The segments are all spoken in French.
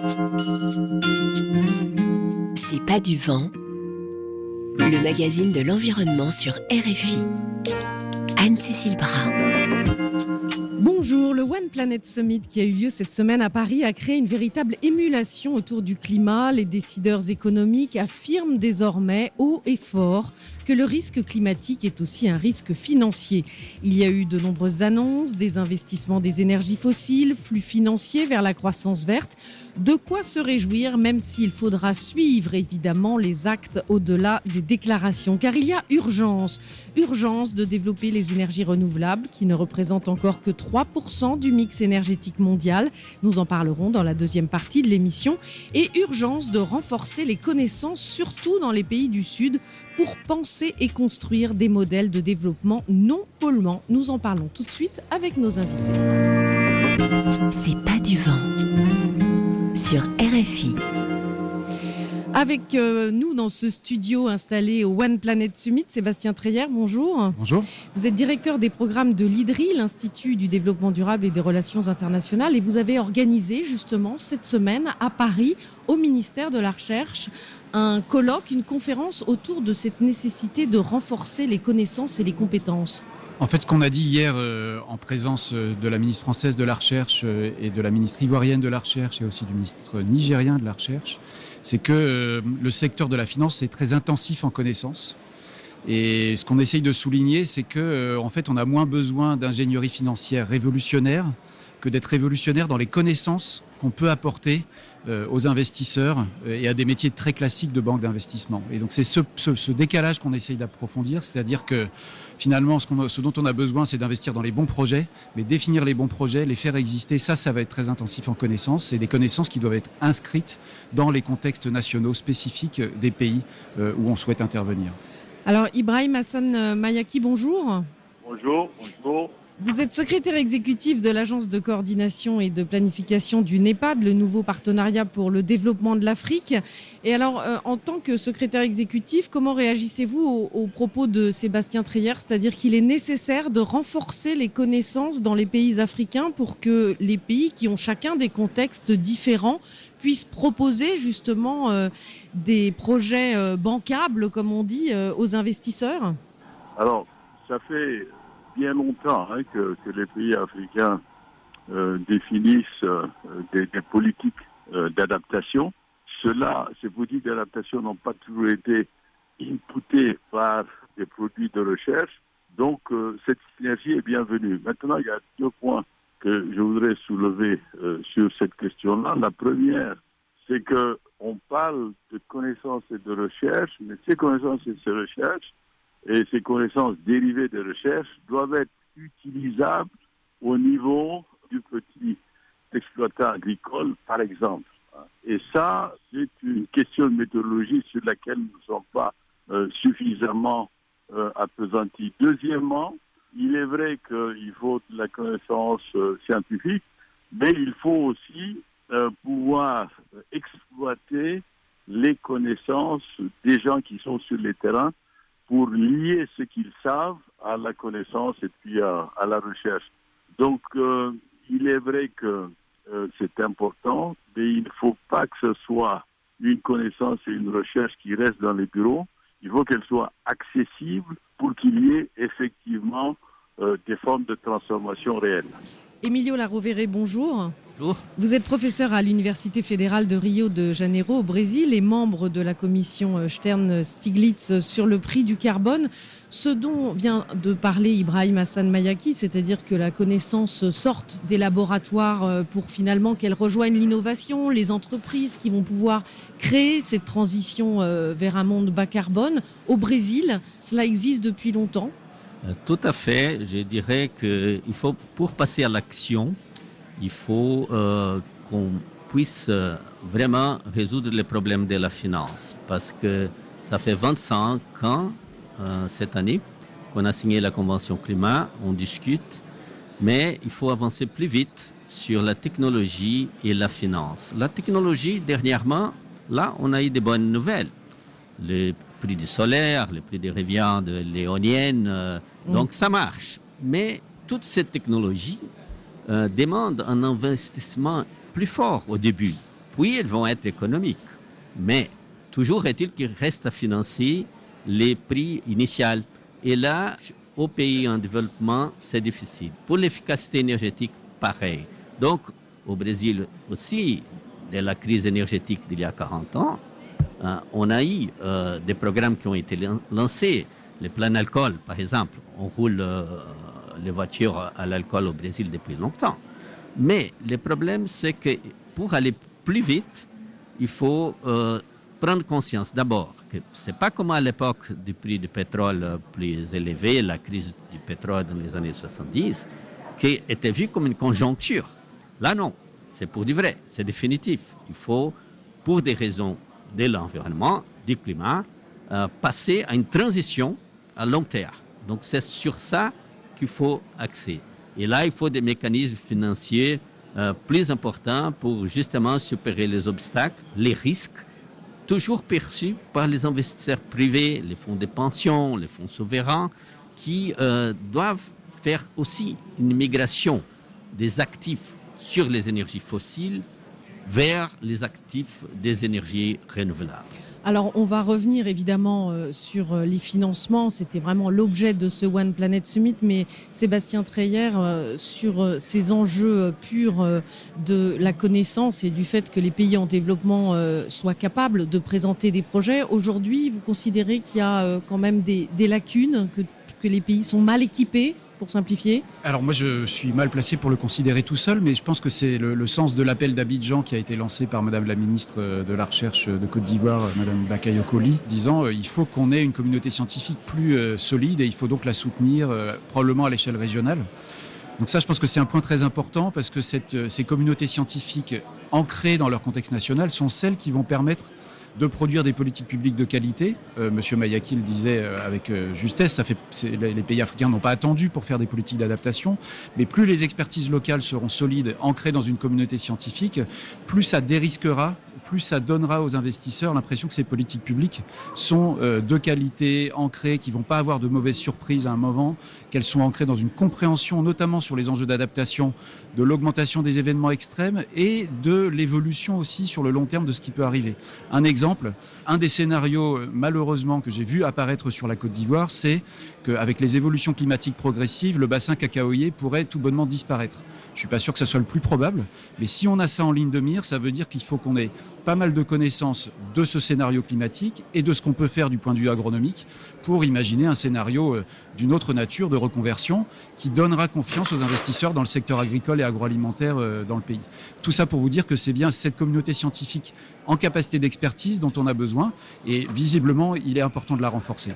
C'est pas du vent, le magazine de l'environnement sur RFI. Anne-Cécile Bras. Bonjour, le One Planet Summit qui a eu lieu cette semaine à Paris a créé une véritable émulation autour du climat. Les décideurs économiques affirment désormais haut et fort que le risque climatique est aussi un risque financier. Il y a eu de nombreuses annonces, des investissements des énergies fossiles, flux financiers vers la croissance verte. De quoi se réjouir, même s'il faudra suivre évidemment les actes au-delà des déclarations. Car il y a urgence de développer les énergies renouvelables qui ne représentent encore que 3% du mix énergétique mondial. Nous en parlerons dans la deuxième partie de l'émission. Et urgence de renforcer les connaissances, surtout dans les pays du Sud, pour penser et construire des modèles de développement non polluants. Nous en parlons tout de suite avec nos invités. C'est pas du vent sur RFI. Avec nous dans ce studio installé au One Planet Summit, Sébastien Treyer, bonjour. Bonjour. Vous êtes directeur des programmes de l'IDRI, l'Institut du développement durable et des relations internationales, et vous avez organisé justement cette semaine à Paris, au ministère de la Recherche, un colloque, une conférence autour de cette nécessité de renforcer les connaissances et les compétences. En fait, ce qu'on a dit hier en présence de la ministre française de la Recherche et de la ministre ivoirienne de la Recherche et aussi du ministre nigérien de la Recherche, c'est que le secteur de la finance est très intensif en connaissances. Et ce qu'on essaye de souligner, c'est que en fait, on a moins besoin d'ingénierie financière révolutionnaire que d'être révolutionnaire dans les connaissances qu'on peut apporter aux investisseurs et à des métiers très classiques de banque d'investissement. Et donc c'est ce décalage qu'on essaye d'approfondir, c'est-à-dire que finalement ce dont on a besoin, c'est d'investir dans les bons projets, mais définir les bons projets, les faire exister, ça va être très intensif en connaissances, et des connaissances qui doivent être inscrites dans les contextes nationaux spécifiques des pays où on souhaite intervenir. Alors Ibrahim Hassan Mayaki, bonjour. Bonjour. Vous êtes secrétaire exécutif de l'Agence de coordination et de planification du NEPAD, le nouveau partenariat pour le développement de l'Afrique. Et alors, en tant que secrétaire exécutif, comment réagissez-vous aux propos de Sébastien Treyer, c'est-à-dire qu'il est nécessaire de renforcer les connaissances dans les pays africains pour que les pays qui ont chacun des contextes différents puissent proposer justement des projets bancables, comme on dit, aux investisseurs ? Alors, ça fait bien longtemps que les pays africains définissent des politiques d'adaptation. Ces politiques d'adaptation n'ont pas toujours été inputées par des produits de recherche. Donc, cette synergie est bienvenue. Maintenant, il y a deux points que je voudrais soulever sur cette question-là. La première, c'est qu'on parle de connaissances et de recherche, mais ces connaissances et ces recherches et ces connaissances dérivées de recherche doivent être utilisables au niveau du petit exploitant agricole, par exemple. Et ça, c'est une question de méthodologie sur laquelle nous ne sommes pas suffisamment appesantis. Deuxièmement, il est vrai qu'il faut de la connaissance scientifique, mais il faut aussi pouvoir exploiter les connaissances des gens qui sont sur les terrains pour lier ce qu'ils savent à la connaissance et puis à la recherche. Donc, il est vrai que c'est important, mais il ne faut pas que ce soit une connaissance et une recherche qui restent dans les bureaux. Il faut qu'elles soient accessibles pour qu'il y ait effectivement des formes de transformation réelles. Emilio Larovere, bonjour. Bonjour. Vous êtes professeur à l'Université fédérale de Rio de Janeiro au Brésil et membre de la commission Stern-Stiglitz sur le prix du carbone. Ce dont vient de parler Ibrahim Hassan Mayaki, c'est-à-dire que la connaissance sorte des laboratoires pour finalement qu'elle rejoigne l'innovation, les entreprises qui vont pouvoir créer cette transition vers un monde bas carbone. Au Brésil, cela existe depuis longtemps. Tout à fait. Je dirais qu'il faut, pour passer à l'action, il faut qu'on puisse vraiment résoudre les problèmes de la finance. Parce que ça fait 25 ans cette année qu'on a signé la Convention climat, on discute, mais il faut avancer plus vite sur la technologie et la finance. La technologie, dernièrement, là, on a eu des bonnes nouvelles. Le prix du solaire, le prix des rivières, de l'éolienne, donc ça marche. Mais toute cette technologie demande un investissement plus fort au début. puis elles vont être économiques. Mais toujours est-il qu'il reste à financer les prix initiaux. Et là, aux pays en développement, c'est difficile. Pour l'efficacité énergétique, pareil. Donc, au Brésil aussi, de la crise énergétique d'il y a 40 ans, on a eu des programmes qui ont été lancés. Les plans alcool, par exemple. On roule les voitures à l'alcool au Brésil depuis longtemps. Mais le problème, c'est que pour aller plus vite, il faut prendre conscience d'abord que ce n'est pas comme à l'époque du prix du pétrole plus élevé, la crise du pétrole dans les années 70, qui était vue comme une conjoncture. Là, non. C'est pour du vrai, c'est définitif. Il faut, pour des raisons de l'environnement, du climat, passer à une transition à long terme. Donc c'est sur ça qu'il faut axer. Et là, il faut des mécanismes financiers plus importants pour justement supérer les obstacles, les risques, toujours perçus par les investisseurs privés, les fonds de pension, les fonds souverains, qui doivent faire aussi une migration des actifs sur les énergies fossiles vers les actifs des énergies renouvelables. Alors, on va revenir évidemment sur les financements. C'était vraiment l'objet de ce One Planet Summit. Mais Sébastien Treyer, sur ces enjeux purs de la connaissance et du fait que les pays en développement soient capables de présenter des projets, aujourd'hui, vous considérez qu'il y a quand même des lacunes, que les pays sont mal équipés, pour simplifier? Alors moi je suis mal placé pour le considérer tout seul, mais je pense que c'est le sens de l'appel d'Abidjan qui a été lancé par Madame la ministre de la Recherche de Côte d'Ivoire, Madame Bakayoko Ly, disant il faut qu'on ait une communauté scientifique plus solide et il faut donc la soutenir probablement à l'échelle régionale. Donc ça, je pense que c'est un point très important parce que ces communautés scientifiques ancrées dans leur contexte national sont celles qui vont permettre de produire des politiques publiques de qualité. Monsieur Mayaki le disait avec justesse, les pays africains n'ont pas attendu pour faire des politiques d'adaptation, mais plus les expertises locales seront solides, ancrées dans une communauté scientifique, plus ça dérisquera, plus ça donnera aux investisseurs l'impression que ces politiques publiques sont de qualité, ancrées, qui ne vont pas avoir de mauvaises surprises à un moment, qu'elles sont ancrées dans une compréhension, notamment sur les enjeux d'adaptation, de l'augmentation des événements extrêmes et de l'évolution aussi sur le long terme de ce qui peut arriver. Un exemple, un des scénarios malheureusement que j'ai vu apparaître sur la Côte d'Ivoire, c'est qu'avec les évolutions climatiques progressives, le bassin cacaoyer pourrait tout bonnement disparaître. Je ne suis pas sûr que ça soit le plus probable, mais si on a ça en ligne de mire, ça veut dire qu'il faut qu'on ait pas mal de connaissances de ce scénario climatique et de ce qu'on peut faire du point de vue agronomique pour imaginer un scénario d'une autre nature de reconversion qui donnera confiance aux investisseurs dans le secteur agricole et agroalimentaire dans le pays. Tout ça pour vous dire que c'est bien cette communauté scientifique en capacité d'expertise dont on a besoin et visiblement, il est important de la renforcer.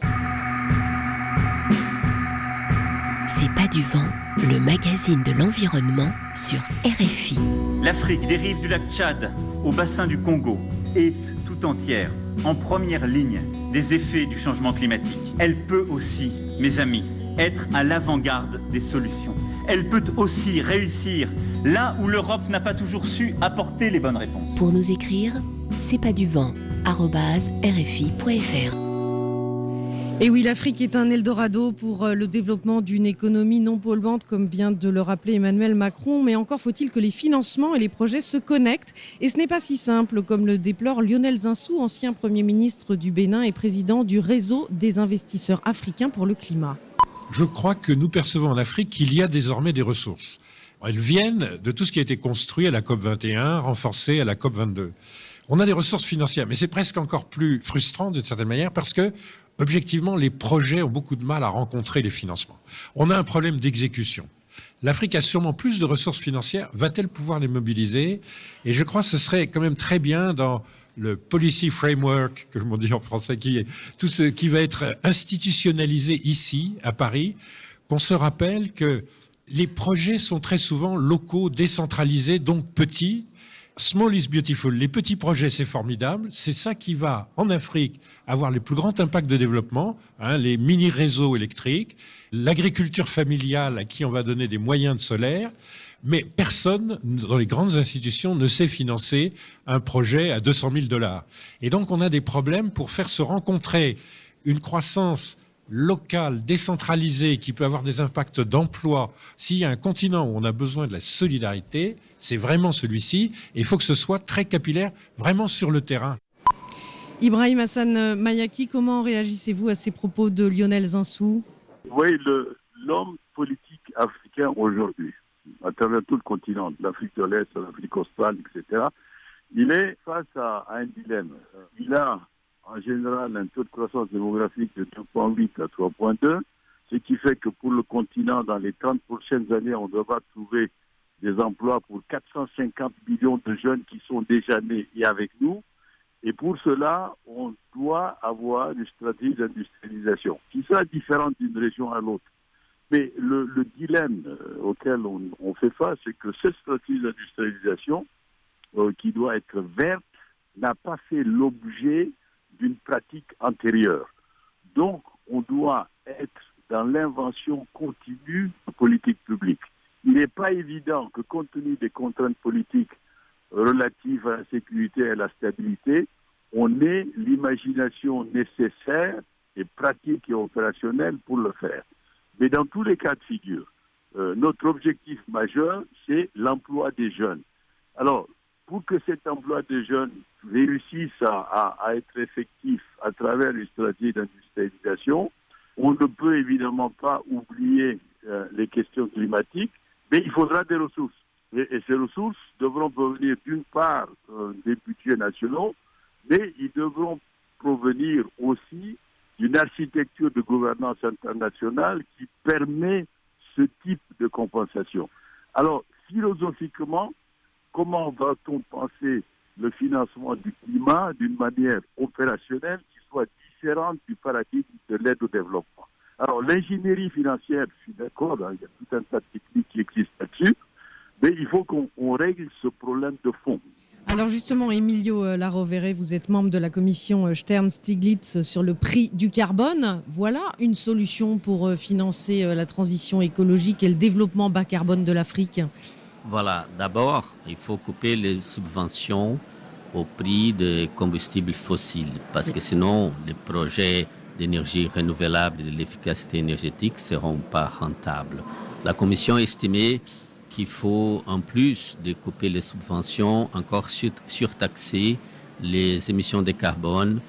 C'est pas du vent, le magazine de l'environnement sur RFI. L'Afrique, des rives du lac Tchad au bassin du Congo, est tout entière en première ligne des effets du changement climatique. Elle peut aussi, mes amis, être à l'avant-garde des solutions. Elle peut aussi réussir là où l'Europe n'a pas toujours su apporter les bonnes réponses. Pour nous écrire, c'est pas du vent, @rfi.fr. Et oui, l'Afrique est un Eldorado pour le développement d'une économie non polluante, comme vient de le rappeler Emmanuel Macron. Mais encore faut-il que les financements et les projets se connectent. Et ce n'est pas si simple, comme le déplore Lionel Zinsou, ancien Premier ministre du Bénin et président du réseau des investisseurs africains pour le climat. Je crois que nous percevons en Afrique qu'il y a désormais des ressources. Elles viennent de tout ce qui a été construit à la COP21, renforcé à la COP22. On a des ressources financières, mais c'est presque encore plus frustrant d'une certaine manière parce que objectivement, les projets ont beaucoup de mal à rencontrer les financements. On a un problème d'exécution. L'Afrique a sûrement plus de ressources financières. Va-t-elle pouvoir les mobiliser? Et je crois que ce serait quand même très bien dans le policy framework, que l'on dit en français, qui est tout ce qui va être institutionnalisé ici, à Paris, qu'on se rappelle que les projets sont très souvent locaux, décentralisés, donc petits. Small is beautiful. Les petits projets, c'est formidable. C'est ça qui va, en Afrique, avoir les plus grands impacts de développement, les mini-réseaux électriques, l'agriculture familiale à qui on va donner des moyens de solaire. Mais personne, dans les grandes institutions, ne sait financer un projet à 200 000 $. Et donc, on a des problèmes pour faire se rencontrer une croissance local, décentralisé, qui peut avoir des impacts d'emploi, s'il y a un continent où on a besoin de la solidarité, c'est vraiment celui-ci. Et il faut que ce soit très capillaire, vraiment sur le terrain. Ibrahim Hassan Mayaki, comment réagissez-vous à ces propos de Lionel Zinsou? Oui, l'homme politique africain aujourd'hui, à travers tout le continent, l'Afrique de l'Est, l'Afrique australe, etc., il est face à un dilemme. Il a en général un taux de croissance démographique de 2,8 à 3,2, ce qui fait que pour le continent, dans les 30 prochaines années, on devra trouver des emplois pour 450 millions de jeunes qui sont déjà nés et avec nous. Et pour cela, on doit avoir une stratégie d'industrialisation qui sera différente d'une région à l'autre. Mais le dilemme auquel on fait face, c'est que cette stratégie d'industrialisation, qui doit être verte, n'a pas fait l'objet d'une pratique antérieure. Donc, on doit être dans l'invention continue de politique publique. Il n'est pas évident que, compte tenu des contraintes politiques relatives à la sécurité et à la stabilité, on ait l'imagination nécessaire et pratique et opérationnelle pour le faire. Mais dans tous les cas de figure, notre objectif majeur, c'est l'emploi des jeunes. Alors, pour que cet emploi des jeunes réussisse à être effectif à travers une stratégie d'industrialisation, on ne peut évidemment pas oublier les questions climatiques, mais il faudra des ressources. Et ces ressources devront provenir d'une part des budgets nationaux, mais ils devront provenir aussi d'une architecture de gouvernance internationale qui permet ce type de compensation. Alors, philosophiquement, comment va-t-on penser le financement du climat d'une manière opérationnelle qui soit différente du paradigme de l'aide au développement? Alors, l'ingénierie financière, je suis d'accord, il y a tout un tas de techniques qui existent là-dessus, mais il faut qu'on règle ce problème de fond. Alors justement, Emilio Larovere, vous êtes membre de la commission Stern-Stiglitz sur le prix du carbone. Voilà une solution pour financer la transition écologique et le développement bas carbone de l'Afrique. Voilà, d'abord, il faut couper les subventions au prix des combustibles fossiles, parce que sinon, les projets d'énergie renouvelable et de l'efficacité énergétique ne seront pas rentables. La Commission a estimé qu'il faut, en plus de couper les subventions, encore surtaxer les émissions de carbone,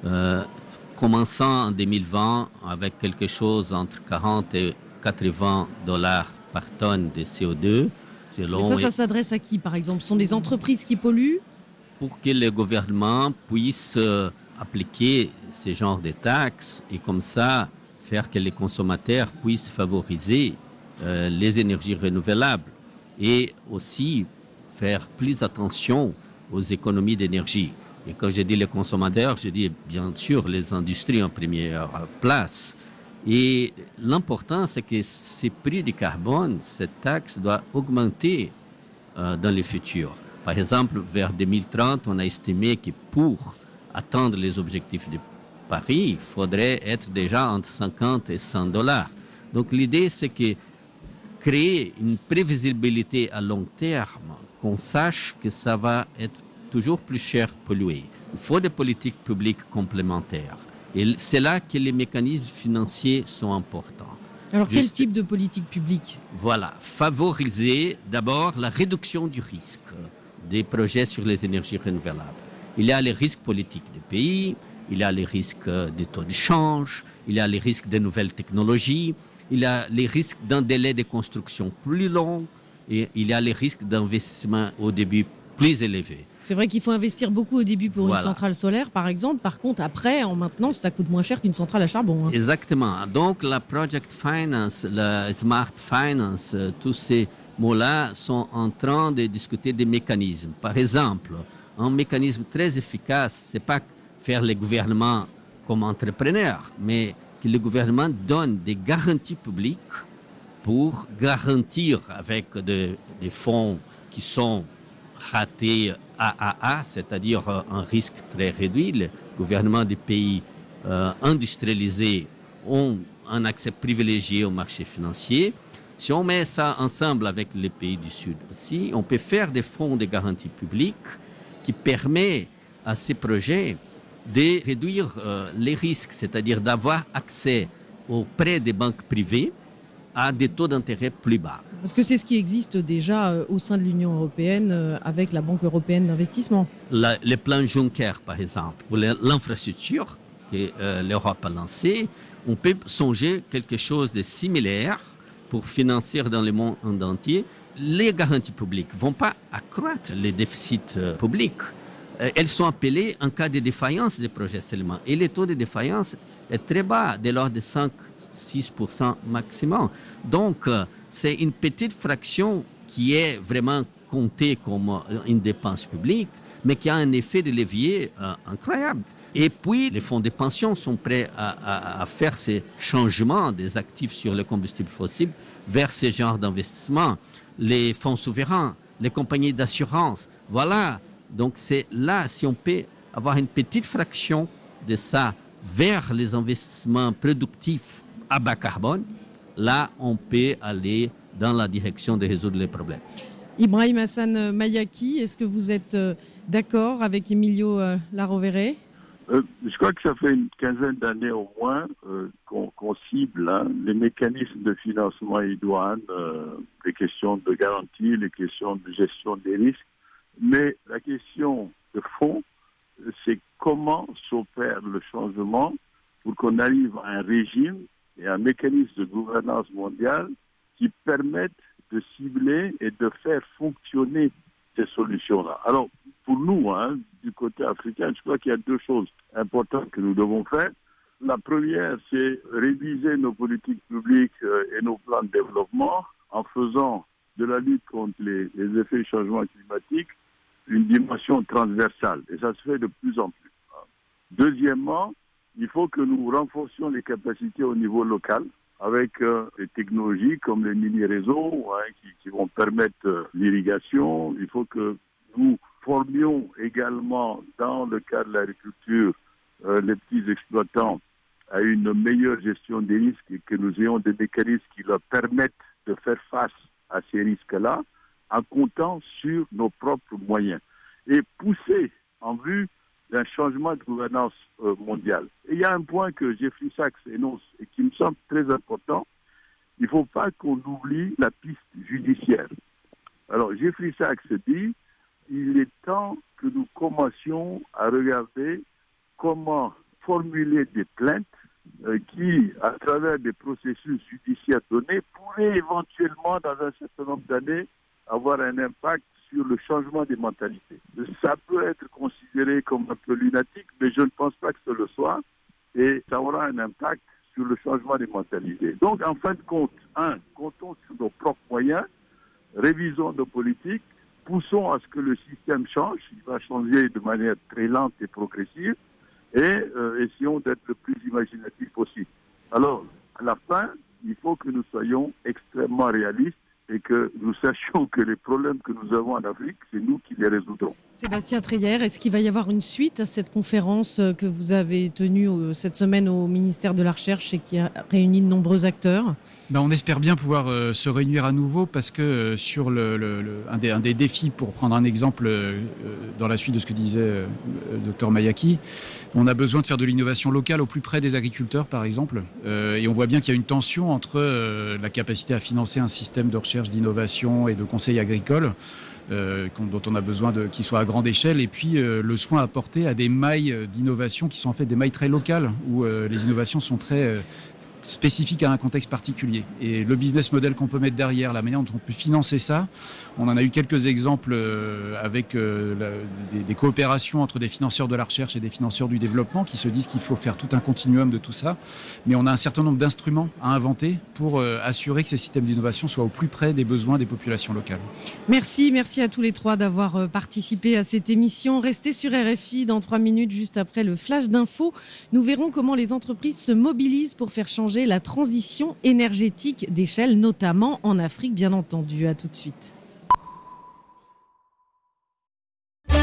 commençant en 2020 avec quelque chose entre 40 et 80 $ par tonne de CO2. Mais ça s'adresse à qui, par exemple? Ce sont des entreprises qui polluent? Pour que le gouvernement puisse appliquer ce genre de taxes et comme ça faire que les consommateurs puissent favoriser les énergies renouvelables et aussi faire plus attention aux économies d'énergie. Et quand je dis les consommateurs, je dis bien sûr les industries en première place. Et l'important, c'est que ces prix du carbone, cette taxe doit augmenter dans le futur. Par exemple, vers 2030, on a estimé que pour atteindre les objectifs de Paris, il faudrait être déjà entre 50 et 100 $. Donc l'idée, c'est que créer une prévisibilité à long terme, qu'on sache que ça va être toujours plus cher polluer. Il faut des politiques publiques complémentaires. Et c'est là que les mécanismes financiers sont importants. Alors, quel type de politique publique? Voilà, favoriser d'abord la réduction du risque des projets sur les énergies renouvelables. Il y a les risques politiques des pays, il y a les risques des taux de change, il y a les risques des nouvelles technologies, il y a les risques d'un délai de construction plus long et il y a les risques d'investissement au début plus élevés. C'est vrai qu'il faut investir beaucoup au début pour une centrale solaire, par exemple. Par contre, après, en maintenance, ça coûte moins cher qu'une centrale à charbon. Hein. Exactement. Donc, la project finance, la smart finance, tous ces mots-là sont en train de discuter des mécanismes. Par exemple, un mécanisme très efficace, c'est pas faire les gouvernements comme entrepreneurs, mais que le gouvernement donne des garanties publiques pour garantir avec des fonds qui sont ratés AAA, c'est-à-dire un risque très réduit. Les gouvernements des pays industrialisés ont un accès privilégié au marché financier. Si on met ça ensemble avec les pays du Sud aussi, on peut faire des fonds de garantie publique qui permettent à ces projets de réduire les risques, c'est-à-dire d'avoir accès auprès des banques privées à des taux d'intérêt plus bas. Parce que c'est ce qui existe déjà au sein de l'Union européenne avec la Banque européenne d'investissement. Le plan Juncker, par exemple, ou l'infrastructure que l'Europe a lancée, on peut songer quelque chose de similaire pour financer dans le monde entier. Les garanties publiques ne vont pas accroître les déficits publics. Elles sont appelées en cas de défaillance des projets seulement. Et le taux de défaillance est très bas, de l'ordre de 5-6% maximum. Donc, c'est une petite fraction qui est vraiment comptée comme une dépense publique, mais qui a un effet de levier incroyable. Et puis, les fonds de pension sont prêts à faire ces changements des actifs sur les combustibles fossiles vers ce genre d'investissement. Les fonds souverains, les compagnies d'assurance, voilà. Donc, c'est là, si on peut avoir une petite fraction de ça vers les investissements productifs à bas carbone, là, on peut aller dans la direction de résoudre les problèmes. Ibrahim Hassan Mayaki, est-ce que vous êtes d'accord avec Emilio Larovere ? Je crois que ça fait une quinzaine d'années au moins qu'on cible les mécanismes de financement idoines, les questions de garantie, les questions de gestion des risques. Mais la question de fond, c'est comment s'opère le changement pour qu'on arrive à un régime et un mécanisme de gouvernance mondiale qui permettent de cibler et de faire fonctionner ces solutions-là. Alors, pour nous, du côté africain, je crois qu'il y a deux choses importantes que nous devons faire. La première, c'est réviser nos politiques publiques et nos plans de développement en faisant de la lutte contre les effets du changement climatique une dimension transversale. Et ça se fait de plus en plus. Deuxièmement, il faut que nous renforcions les capacités au niveau local avec des technologies comme les mini-réseaux qui vont permettre l'irrigation. Il faut que nous formions également dans le cadre de l'agriculture les petits exploitants à une meilleure gestion des risques et que nous ayons des mécanismes qui leur permettent de faire face à ces risques-là en comptant sur nos propres moyens et pousser en vue d'un changement de gouvernance mondiale. Et il y a un point que Jeffrey Sachs énonce et qui me semble très important. Il ne faut pas qu'on oublie la piste judiciaire. Alors, Jeffrey Sachs dit il est temps que nous commencions à regarder comment formuler des plaintes qui, à travers des processus judiciaires donnés, pourraient éventuellement, dans un certain nombre d'années, avoir un impact sur le changement des mentalités. Ça peut être considéré comme un peu lunatique, mais je ne pense pas que ce le soit, et ça aura un impact sur le changement des mentalités. Donc, en fin de compte, comptons sur nos propres moyens, révisons nos politiques, poussons à ce que le système change, il va changer de manière très lente et progressive, et essayons d'être le plus imaginatif possible. Alors, à la fin, il faut que nous soyons extrêmement réalistes et que nous sachions que les problèmes que nous avons en Afrique, c'est nous qui les résoudrons. Sébastien Treillère, est-ce qu'il va y avoir une suite à cette conférence que vous avez tenue cette semaine au ministère de la Recherche et qui a réuni de nombreux acteurs ? On espère bien pouvoir se réunir à nouveau parce que sur un des défis, pour prendre un exemple dans la suite de ce que disait Dr Mayaki, on a besoin de faire de l'innovation locale au plus près des agriculteurs, par exemple. Et on voit bien qu'il y a une tension entre la capacité à financer un système de recherche, d'innovation et de conseil agricole dont on a besoin qu'il soit à grande échelle, et puis le soin apporté à des mailles d'innovation qui sont en fait des mailles très locales, où les innovations sont très spécifiques à un contexte particulier. Et le business model qu'on peut mettre derrière, la manière dont on peut financer ça, on en a eu quelques exemples avec des coopérations entre des financeurs de la recherche et des financeurs du développement qui se disent qu'il faut faire tout un continuum de tout ça. Mais on a un certain nombre d'instruments à inventer pour assurer que ces systèmes d'innovation soient au plus près des besoins des populations locales. Merci à tous les trois d'avoir participé à cette émission. Restez sur RFI dans 3 minutes, juste après le flash d'info. Nous verrons comment les entreprises se mobilisent pour faire changer la transition énergétique d'échelle, notamment en Afrique, bien entendu. À tout de suite.